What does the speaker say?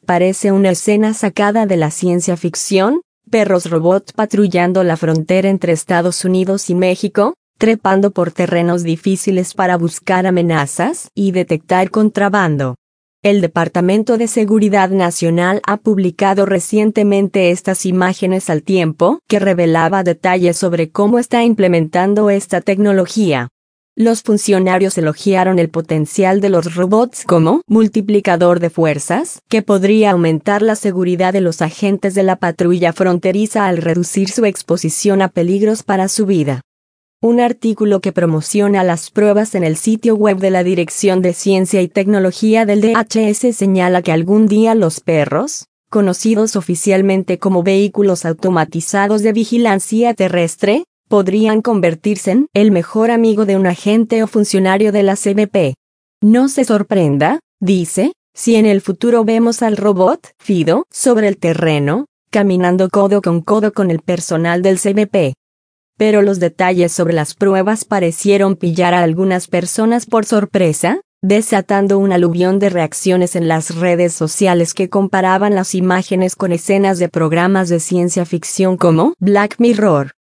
Parece una escena sacada de la ciencia ficción, perros robots patrullando la frontera entre Estados Unidos y México, trepando por terrenos difíciles para buscar amenazas y detectar contrabando. El Departamento de Seguridad Nacional ha publicado recientemente estas imágenes al tiempo que revelaba detalles sobre cómo está implementando esta tecnología. Los funcionarios elogiaron el potencial de los robots como multiplicador de fuerzas, que podría aumentar la seguridad de los agentes de la patrulla fronteriza al reducir su exposición a peligros para su vida. Un artículo que promociona las pruebas en el sitio web de la Dirección de Ciencia y Tecnología del DHS señala que algún día los perros, conocidos oficialmente como vehículos automatizados de vigilancia terrestre, podrían convertirse en el mejor amigo de un agente o funcionario de la CBP. No se sorprenda, dice, si en el futuro vemos al robot Fido sobre el terreno, caminando codo con el personal del CBP. Pero los detalles sobre las pruebas parecieron pillar a algunas personas por sorpresa, desatando un aluvión de reacciones en las redes sociales que comparaban las imágenes con escenas de programas de ciencia ficción como Black Mirror.